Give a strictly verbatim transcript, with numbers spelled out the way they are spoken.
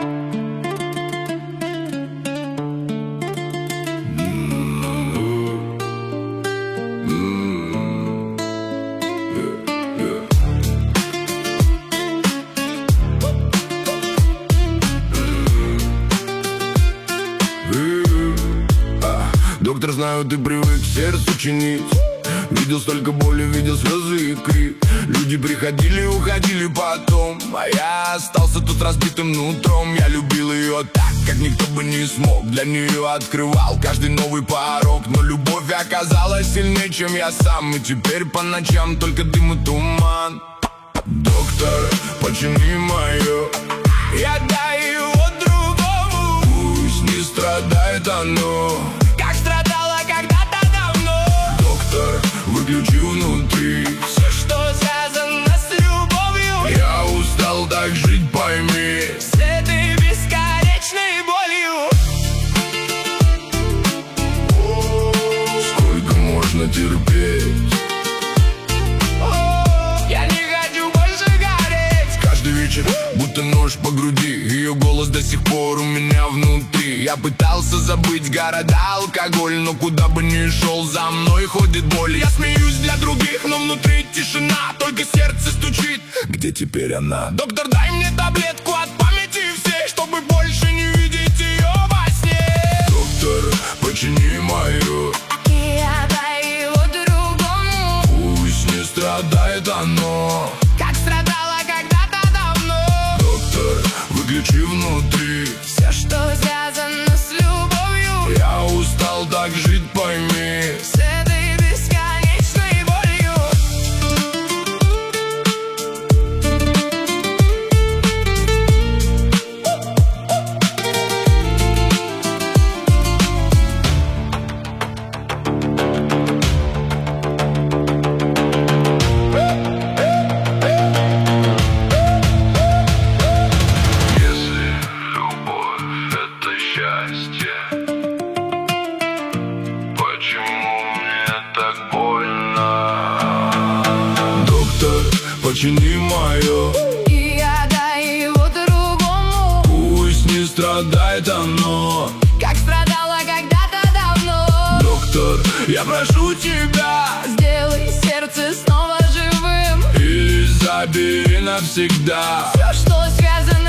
Доктор, знаю, ты привык сердцу чинить. Видел столько боли, видел слезы и крик. Люди приходили, уходили потом, а я остался тут разбитым нутром. Я любил ее так, как никто бы не смог. Для нее открывал каждый новый порог. Но любовь оказалась сильнее, чем я сам. И теперь по ночам только дым и туман. Доктор, почини мое, я дай его другому. Пусть не страдает оно, как страдало когда-то давно. Доктор, выключи внутри все, что связано с любовью. Я устал так жить, пойми, с этой бесконечной болью. Сколько можно терпеть? Я не хочу больше гореть. Каждый вечер будто нож по груди. Ее голос до сих пор у меня внутри. Я пытался забыть города, алкоголь, но куда бы ни шел, за мной ходит боль. Я смеюсь для других, но внутри тишина, только сердце стучит. Где теперь она? Доктор, дай мне таблетку от памяти всей, чтобы больше не видеть ее во сне. Доктор, почини мою, я дай его другому. пусть не страдает оно, как страдало когда-то давно. Доктор, выключи внутри все, что связано с любовью. Я устал так жить, пойми, с этой бесконечной болью. Если любовь — это счастье, почему мне так больно? Доктор, почини мое, И я дай его другому. пусть не страдает оно, как страдало когда-то давно. Доктор, я прошу тебя, сделай сердце снова живым. или забери навсегда Все, что связано